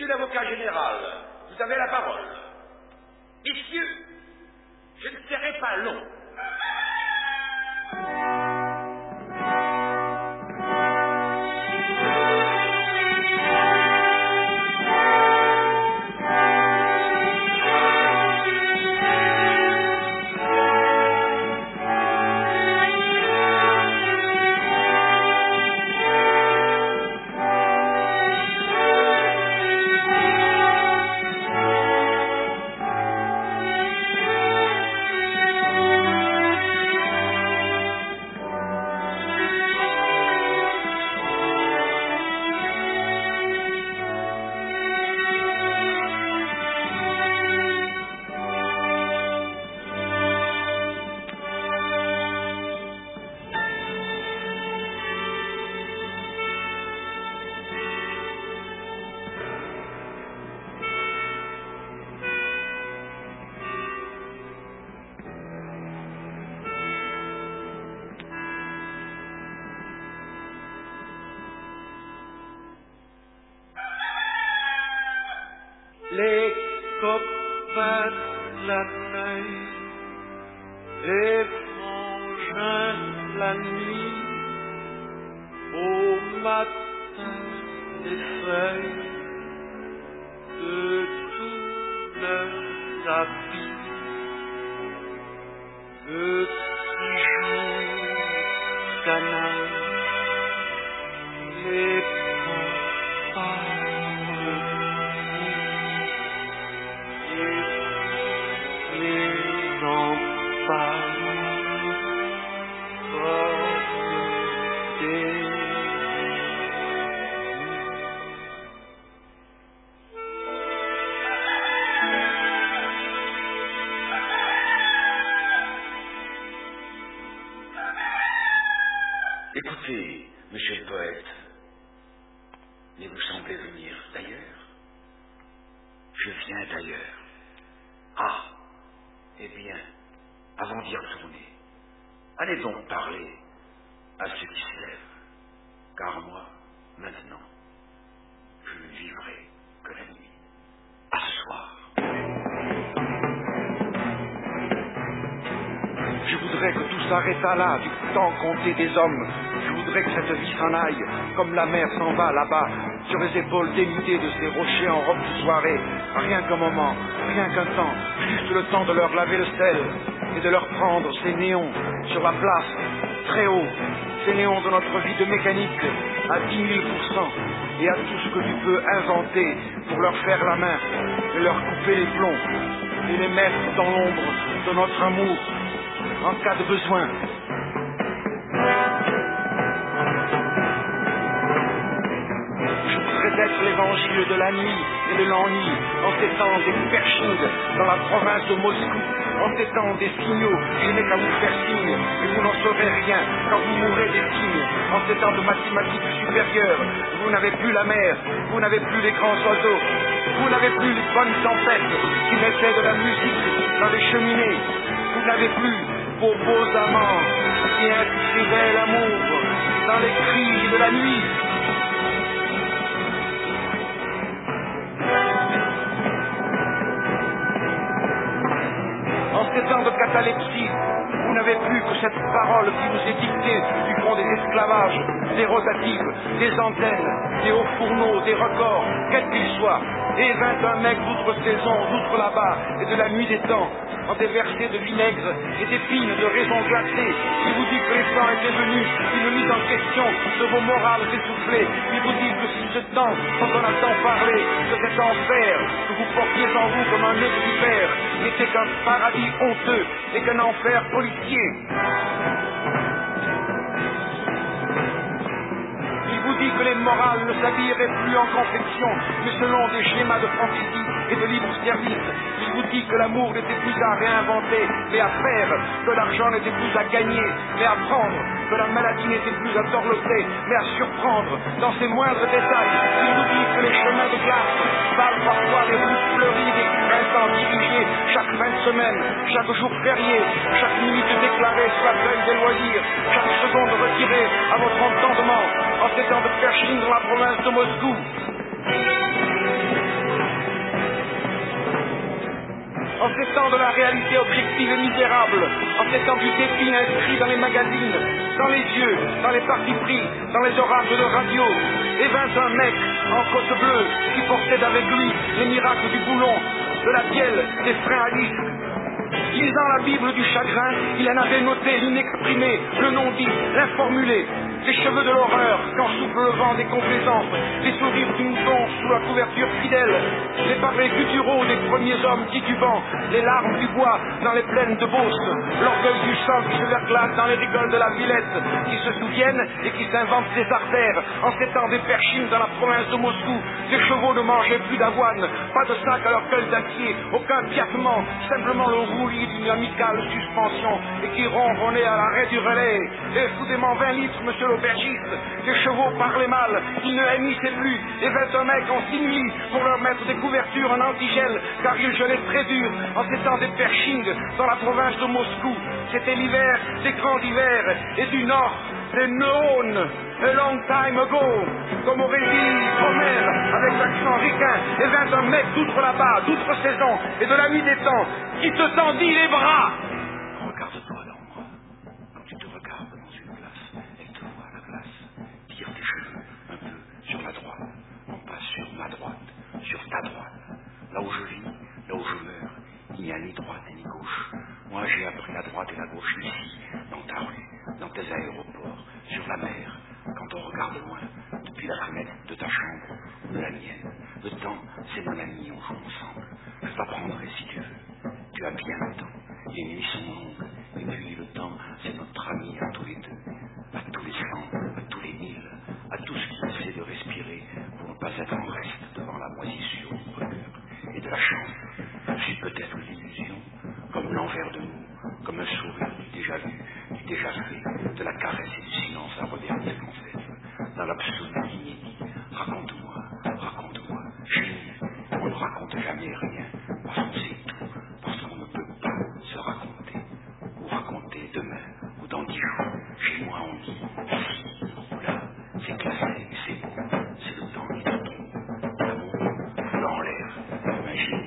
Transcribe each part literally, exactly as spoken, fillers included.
Monsieur l'avocat général, vous avez la parole. Messieurs, je ne serai pas long. Les copains de la veille, les frangins de la nuit, au matin des feuilles de tous leurs habits, le petit jour canaille, les papas. Écoutez, monsieur le poète, mais vous semblez venir d'ailleurs. Je viens d'ailleurs. Ah, eh bien, avant d'y retourner, allez donc parler à ceux qui se lèvent, car moi, maintenant, je ne vivrai que la nuit. À ce soir. Je voudrais que tout s'arrêtât là, du temps compté des hommes. Je voudrais que cette vie s'en aille, comme la mer s'en va là-bas, sur les épaules dénudées de ces rochers en robe de soirée. Rien qu'un moment, rien qu'un temps, juste le temps de leur laver le sel et de leur prendre ces néons sur la place, très haut, ces néons de notre vie de mécanique, à dix mille pour cent, et à tout ce que tu peux inventer pour leur faire la main, et leur couper les plombs, et les mettre dans l'ombre de notre amour, en cas de besoin. Je voudrais être l'évangile de la nuit et de l'ennui, en ces temps des Pershing dans la province de Moscou, en ces temps des signaux, je n'ai qu'à vous faire signe, et vous n'en saurez rien quand vous mourrez des signes, en ces temps de mathématiques supérieures, vous n'avez plus la mer, vous n'avez plus les grands oiseaux, vous n'avez plus les bonnes tempêtes qui mettaient de la musique dans les cheminées, vous n'avez plus vos beaux amants qui inscrivaient l'amour dans les cris de la nuit. En ces temps de catalepsie, vous n'avez plus que cette parole qui vous est dictée du fond des esclavages, des rotatives, des antennes, des hauts fourneaux, des records, quels qu'ils soient, et vingt-un mecs d'outre-saison, d'outre-là-bas, et de la nuit des temps, en des versets de vinaigre et d'épines de raisons glacées. Il vous dit que les temps étaient venus, une mise en question de vos morales essoufflées. Il vous dit que si ce temps, dont on a tant parlé, de cet enfer que vous portiez en vous comme un nœud de vipère, n'était qu'un paradis honteux et qu'un enfer policier. Il vous dit que les morales ne s'habilleraient plus en confection, mais selon des schémas de fantaisie et de libre service. Il vous dit que l'amour n'était plus à réinventer, mais à faire, que l'argent n'était plus à gagner, mais à prendre, que la maladie n'était plus à dorloter, mais à surprendre dans ses moindres détails. Il vous dit que les chemins de glace valent parfois des rues fleuries, des printemps dirigés chaque fin de semaine, chaque jour férié, chaque minute déclarée sur la feuille des loisirs, chaque seconde retirée à votre entendement en ces temps de Pershing dans la province de Moscou. en ces temps de la réalité objective et misérable, en ces temps du défi inscrit dans les magazines, dans les yeux, dans les partis pris, dans les orages de radio, et vint un mec en côte bleue qui portait avec lui les miracles du boulon, de la bielle, des freins à disque. Lisant la Bible du chagrin, il en avait noté l'inexprimé, le non-dit, l'informulé. Les cheveux de l'horreur, quand souffle le vent des complaisances, les sourires du mouton sous la couverture fidèle, les parlers gutturaux des premiers hommes titubants, les larmes du bois dans les plaines de Beauce, l'orgueil du sang qui se verglace dans les rigoles de la Villette, qui se souviennent et qui s'inventent des artères, en ces temps des Perchines dans la province de Moscou, ces chevaux ne mangeaient plus d'avoine, pas de sac à leur gueule d'acier, aucun piaffement, simplement le roulis d'une amicale suspension, et qui ronronnait à l'arrêt du relais. Et foutez-moi vingt litres, monsieur l'aubergiste, les chevaux parlaient mal, ils ne haïssaient plus, et vingt un mecs en simili pour leur mettre des couvertures en antigel, car ils gelaient très dur en ces temps des Pershing dans la province de Moscou. C'était l'hiver des grands hivers, et du nord, des neurones, a long time ago, comme aurait dit Homère avec l'accent ricain, et vingt un mec d'outre là-bas, d'outre saison, et de la nuit des temps, qui te tendit les bras. Regarde-toi dans moi, quand tu te regardes dans une glace, et que tu vois la glace, tire tes cheveux un peu sur la droite, non pas sur ma droite, sur ta droite. Là où je vis, là où je meurs, il n'y a ni droite ni gauche. Moi j'ai appris la droite et la gauche ici, dans ta rue, dans tes aéroports, sur la mer, quand on regarde loin, depuis la fenêtre de ta chambre ou de la mienne. Le temps, c'est mon ami, on joue ensemble. Je t'apprendrai si tu veux. Tu as bien le temps. Les nuits sont longues. Et puis le temps, c'est notre ami à tous les deux. À tous les cents, à tous les mille, à tous qui essaient de respirer pour ne pas être en reste devant la moisissure du bonheur et de la chance. Je suis peut-être l'illusion, comme l'envers de nous, comme un sourire du déjà vu, du déjà fait, de la caresse et du silence à revers des confesses, dans l'absolu inédit. Raconte-moi, raconte-moi, génie. On ne raconte jamais rien, parce qu'on sait tout, parce qu'on ne peut pas se raconter, ou raconter demain, ou dans dix jours. Chez moi on dit, ici, ou là, c'est classé, c'est beau, c'est le temps qui te tombe. L'amour, dans l'air, imagine,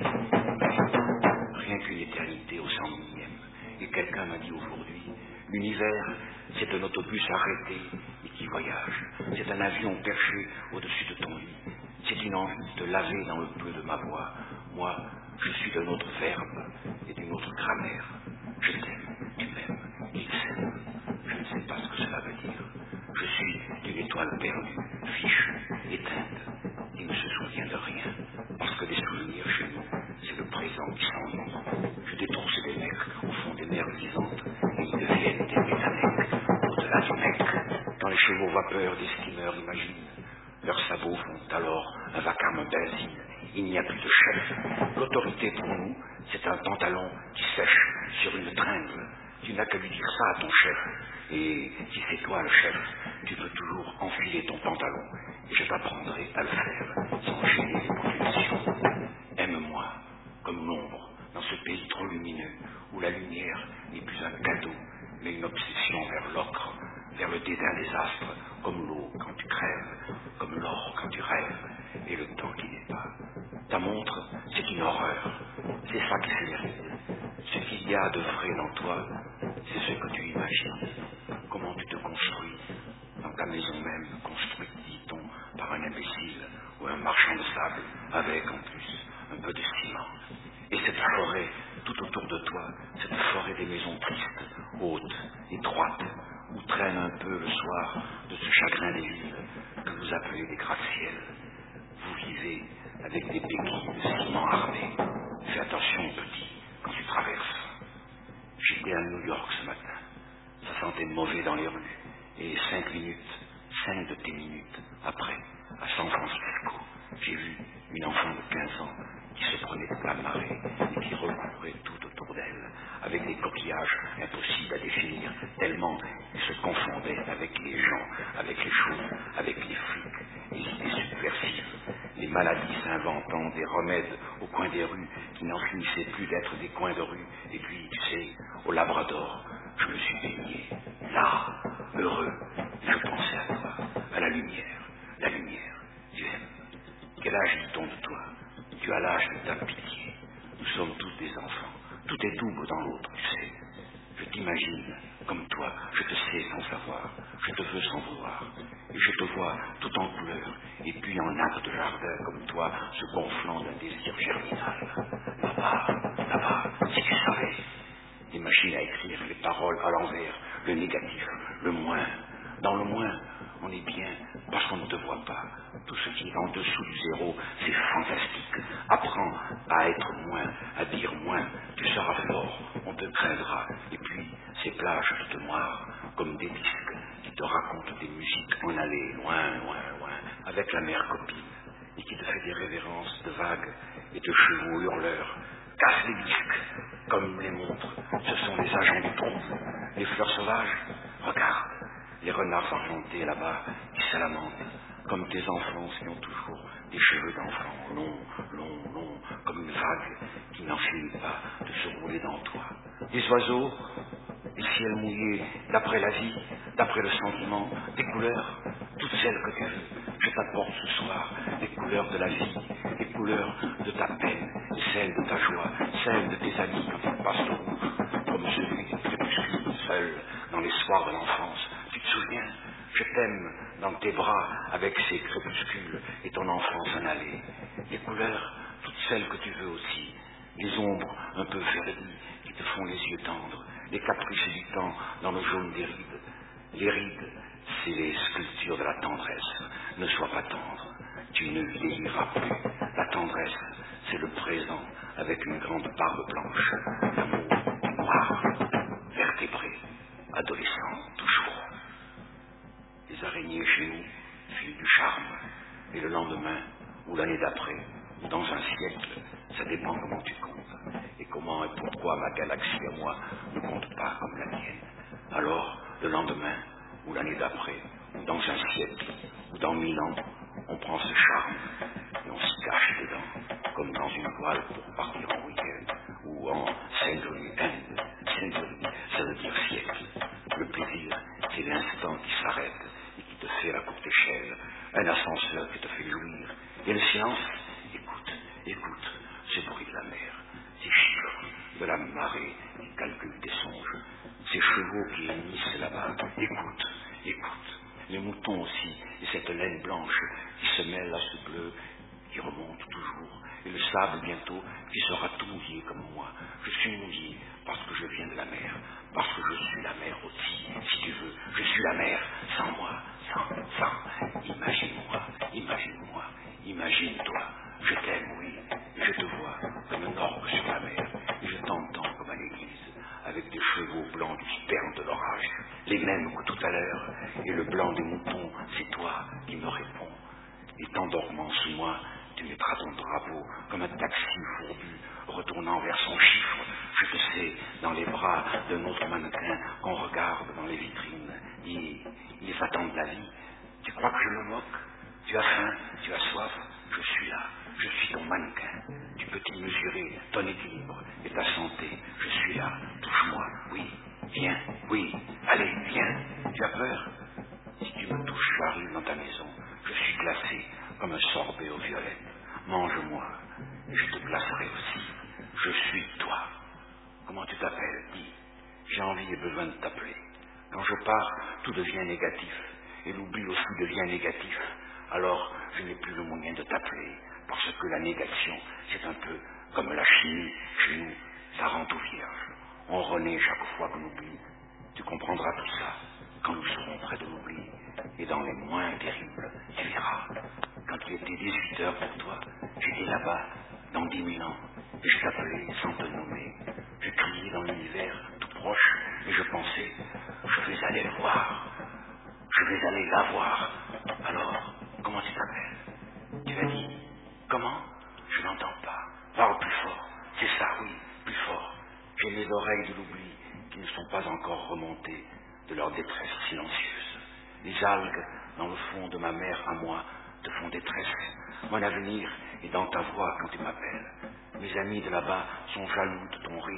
imagine, rien qu'une éternité au cent millième. Et quelqu'un m'a dit aujourd'hui, l'univers, c'est un autobus arrêté et qui voyage. C'est un avion perché au-dessus de ton lit. C'est une envie de te laver dans le peu de ma voix. Moi, je suis d'un autre verbe et d'une autre grammaire. Je t'aime, tu m'aimes, il s'aime. Je ne sais pas ce que cela veut dire. Je suis d'une étoile perdue, fichue, éteinte, qui ne se souvient de rien. Parce que les souvenirs chez nous, c'est le présent qui s'ennuie. Je détrousse des mecs au fond des mers vivantes et ils deviennent des métanecs au-delà du mec. Quand les chevaux vapeurs des steamers imaginent, leurs sabots font alors un vacarme benzine. Il n'y a plus de chef. L'autorité pour nous, c'est un pantalon qui sèche sur une tringle. Tu n'as qu'à lui dire ça à ton chef. Et si c'est toi le chef, tu peux toujours enfiler ton pantalon. Et je t'apprendrai à le faire, sans gêner les populations. Aime-moi, comme l'ombre, dans ce pays trop lumineux, où la lumière n'est plus un cadeau, mais une obsession vers l'ocre, vers le dédain des astres, comme l'eau quand tu crèves, comme l'or quand tu rêves, et le temps qui n'est pas. Ta montre, c'est une horreur, c'est ça qui fait les rides. Ce qu'il y a de vrai dans toi, c'est ce que tu imagines, comment tu te construis, dans ta maison même, construite, dit-on, par un imbécile ou un marchand de sable, avec en plus un peu de ciment. Et cette forêt, tout autour de toi, cette forêt des maisons tristes, hautes, étroites, où traîne un peu le soir de ce chagrin des villes que vous appelez des gratte-ciels. Vous vivez avec des béquilles de ciment armés. Fais attention, petit, quand tu traverses. J'étais à New York ce matin. Ça sentait mauvais dans les rues. Et cinq minutes, cinq de tes minutes après, à San Francisco, j'ai vu une enfant de quinze ans qui se prenait de plein marée et qui recourait tout autour d'elle, avec des coquillages impossibles à définir, tellement ils se confondaient avec les gens, avec les choses, avec les flics, les idées subversives, les maladies s'inventant des remèdes au coin des rues qui n'en finissaient plus d'être des coins de rue. Et puis, tu sais, au Labrador, je me suis baigné, là, heureux, je pensais à toi, à la lumière, la lumière, tu aimes. Quel âge dit-on de toi? Tu as l'âge de ta pitié. Nous sommes tous des enfants. Tout est double dans l'autre, tu sais. Je t'imagine comme toi, je te sais sans savoir, je te veux sans vouloir, et je te vois tout en couleur, et puis en nappe de jardin comme toi, se gonflant d'un désir germinal. Là-bas, là-bas, si tu savais, des machines à écrire les paroles à l'envers, le négatif, le moins. Dans le moins, on est bien parce qu'on ne te voit pas. Tout ce qui est en dessous du zéro, c'est fantastique. Apprends à être moins, à dire moins. Tu seras fort, on te craindra. Et puis, ces plages toutes noires, comme des disques qui te racontent des musiques en allée, loin, loin, loin, avec la mère copine, et qui te fait des révérences de vagues et de chevaux hurleurs. Casse les disques, comme les montres. Ce sont les agents du trouble. Les fleurs sauvages, regarde. Les renards argentés là-bas qui salamentent, comme tes enfants qui ont toujours des cheveux d'enfant, longs, longs, longs, comme une vague qui n'en finit pas de se rouler dans toi. Des oiseaux, des ciels mouillés, d'après la vie, d'après le sentiment, des couleurs, toutes celles que tu veux. Je t'apporte ce soir les couleurs de la vie, les couleurs de ta peine, celles de ta joie, celles de tes amis quand ils passent au rouge, comme celui du crépuscule seul dans les soirs de l'enfance. Tu te souviens? Je t'aime dans tes bras avec ces crépuscules et ton enfance en allée. Les couleurs, toutes celles que tu veux aussi. Les ombres un peu verdies qui te font les yeux tendres. Les caprices du temps dans le jaune des rides. Les rides, c'est les sculptures de la tendresse. Ne sois pas tendre, tu ne vieilliras plus. La tendresse, c'est le présent avec une grande barbe blanche. L'amour noir, vertébré, adolescent, toujours. Les araignées chez nous filent du charme. Et le lendemain, ou l'année d'après, ou dans un siècle, ça dépend comment tu comptes. Et comment et pourquoi ma galaxie à moi ne compte pas comme la mienne. Alors, le lendemain, ou l'année d'après, ou dans un siècle, ou dans mille ans, on prend ce charme et on s'y cache dedans, comme dans une voile pour partir en week-end, ou en century end. Century, ça veut dire siècle. Le plaisir, c'est l'instant qui s'arrête et qui te fait la courte échelle, un ascenseur qui te fait jouir. Et le silence, écoute, écoute, ce bruit de la mer, ces chiffres de la marée qui calculent tes songes, ces chevaux qui hennissent là-bas, écoute, écoute, les moutons aussi, et cette laine blanche qui se mêle à ce bleu qui remonte toujours, et le sable bientôt qui sera tout mouillé comme moi. Je suis mouillé parce que je viens de la mer, parce que je suis la mer aussi, si tu veux, je suis la mer sans moi, sans, sans, imagine-moi, imagine-moi, imagine-toi, je t'aime, oui, et je te vois comme un orgue sur la mer, et je t'entends comme à l'église, avec des chevaux blancs du sperme de l'orage, les mêmes que tout à l'heure, et le blanc des moutons, c'est toi qui me réponds, et t'endormant sous moi, tu mettras ton drapeau comme un taxi fourbu, retournant vers son chiffre. Je te sais, dans les bras d'un autre mannequin qu'on regarde dans les vitrines. Ils, ils attendent la vie. Tu crois que je me moque? Tu as faim, tu as soif, je suis là, je suis ton mannequin. Tu peux t'y mesurer ton équilibre et ta santé. Je suis là, touche-moi, oui, viens, oui, allez, viens. Tu as peur? Si tu me touches, j'arrive dans ta maison. Je suis glacé comme un sorbet aux violettes. Mange-moi, et je te glacerai aussi. Je suis toi. Comment tu t'appelles? Dis. J'ai envie et besoin de t'appeler. Quand je pars, tout devient négatif, et l'oubli aussi devient négatif. Alors, je n'ai plus le moyen de t'appeler, parce que la négation, c'est un peu comme la chimie. Chez nous, ça rend tout vierge. On renaît chaque fois qu'on oublie. Tu comprendras tout ça quand nous serons près de l'oubli, et dans les moins terribles, tu verras. Quand il était dix-huit heures pour toi, j'étais là-bas, dans dix mille ans, et je t'appelais sans te nommer. Je criais dans l'univers, tout proche, et je pensais, je vais aller le voir, je vais aller la voir. Alors, comment tu t'appelles? Tu as dit, comment? Je n'entends pas. Parle plus fort. C'est ça, oui, plus fort. J'ai les oreilles de l'oubli qui ne sont pas encore remontées de leur détresse silencieuse. Les algues, dans le fond de ma mer à moi, te font détresse. Mon avenir est dans ta voix quand tu m'appelles. Mes amis de là-bas sont jaloux de ton rire,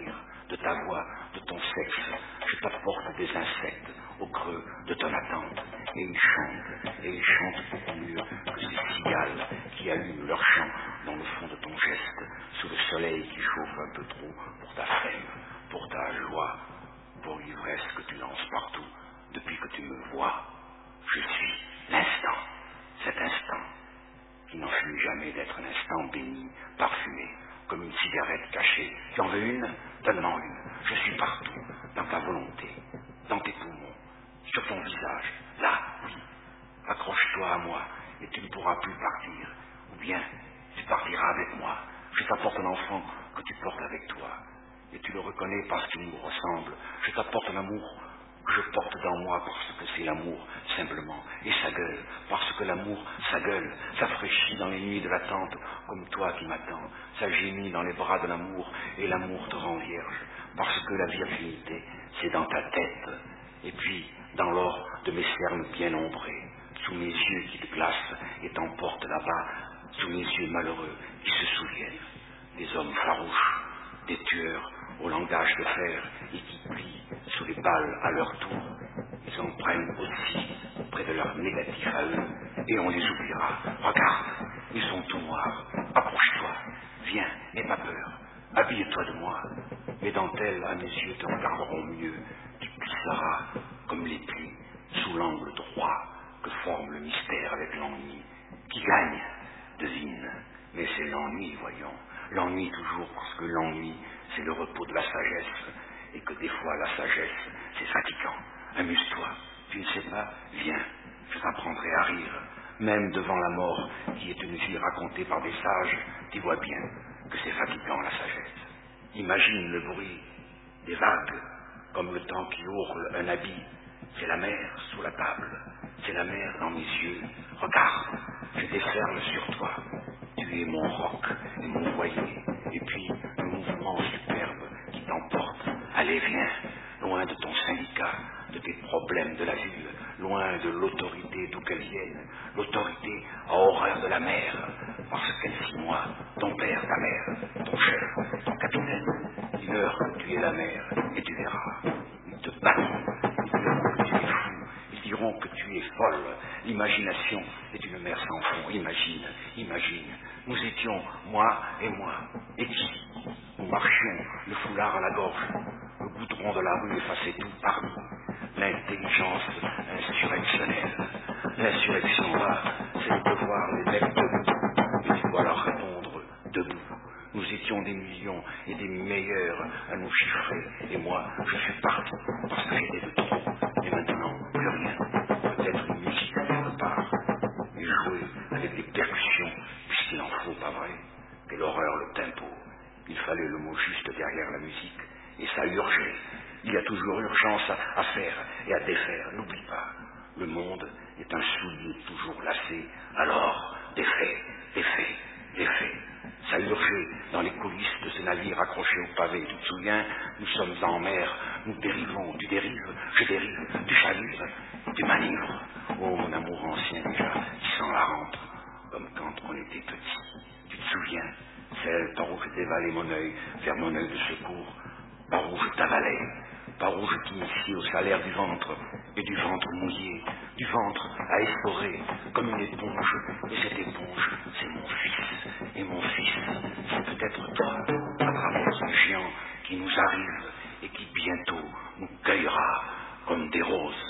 de ta voix, de ton sexe. Je t'apporte des insectes au creux de ton attente. Et ils chantent, et ils chantent beaucoup mieux que ces cigales qui allument leur chant dans le fond de ton geste, sous le soleil qui chauffe un peu trop pour ta flemme, pour ta joie, pour l'ivresse que tu lances partout depuis que tu me vois. Je suis l'instant, cet instant, qui n'en finit jamais d'être un instant béni, parfumé, comme une cigarette cachée. Tu en veux une? Donne-m'en une. Je suis partout, dans ta volonté, dans tes poumons, sur ton visage. Là, oui. Accroche-toi à moi et tu ne pourras plus partir. Ou bien, tu partiras avec moi. Je t'apporte un enfant que tu portes avec toi. Et tu le reconnais parce qu'il nous ressemble. Je t'apporte un amour que je porte dans moi parce que c'est l'amour, simplement. Et sa gueule, parce que l'amour, sa gueule, ça fraîchit dans les nuits de l'attente, comme toi qui m'attends. Ça gémit dans les bras de l'amour, et l'amour te rend vierge. Parce que la virginité, c'est dans ta tête. Et puis, dans l'or de mes cernes bien ombrées, sous mes yeux qui te glacent et t'emportent là-bas, sous mes yeux malheureux qui se souviennent. Des hommes farouches, des tueurs au langage de fer et qui plient sous les balles à leur tour. Ils en prennent aussi près de leur négatif à eux et on les oubliera. Regarde, ils sont tout noirs. Approche-toi, viens, n'aie pas peur. Habille-toi de moi. Mes dentelles à mes yeux te regarderont mieux. Tu glisseras comme les plis sous l'angle droit que forme le mystère avec l'ennui. Qui gagne? Devine. Mais c'est l'ennui, voyons. L'ennui toujours, parce que l'ennui, c'est le repos de la sagesse, et que des fois la sagesse, c'est fatigant. Amuse-toi. Tu ne sais pas? Viens. Je t'apprendrai à rire. Même devant la mort, qui est une vie racontée par des sages, tu vois bien que c'est fatigant la sagesse. Imagine le bruit des vagues, comme le temps qui ourle un habit. C'est la mer sous la table. C'est la mer dans mes yeux. Regarde, je déferle sur toi. Tu es mon roc et mon voilier. Et puis, le mouvement superbe qui t'emporte. Allez, viens, loin de ton syndicat, de tes problèmes de la ville, loin de l'autorité d'où qu'elle vienne. L'autorité a horreur de la mer, parce qu'elle s'y moi, ton père, ta mère, ton chef, ton capitaine. Dis-leur que tu es la mer, et tu verras. Ils te battront, ils diront que tu es fou. Ils diront que tu es folle. L'imagination est une mer sans fond. Imagine, imagine. Nous étions, moi et moi, et qui? Nous marchions, le foulard à la gorge. Le goudron de la rue effaçait tout par nous. L'intelligence insurrectionnelle. L'insurrection, là, c'est de voir les mecs debout. Et tu dois leur répondre debout. Nous étions des millions et des meilleurs à nous chiffrer. Et moi, je suis parti parce que j'étais de trop. Et maintenant, plus rien. Peut-être une musique quelque part. Et jouer avec des percussions, puisqu'il en faut, pas vrai? Quelle horreur le tempo. Il fallait le mot juste derrière la musique. Et ça urgeait. Il y a toujours urgence à, à faire et à défaire. N'oublie pas. Le monde est un soulier toujours lacé. Alors, défait, défait, défait. Ça urgeait dans les coulisses de ce navire accroché au pavé. Tu te souviens? Nous sommes en mer, nous dérivons. Tu dérives, je dérive, tu chavires, tu manivres. Oh, mon amour ancien déjà, qui sent la rampe, comme quand on était petit. Tu te souviens? Celle par où je dévalais mon œil vers mon œil de secours, par où je t'avalais, par où je t'initiais au salaire du ventre, et du ventre mouillé, du ventre à essorer, comme une éponge. Et cette éponge, c'est mon fils. Et mon fils, c'est peut-être toi, à travers un géant qui nous arrive et qui bientôt nous cueillera comme des roses.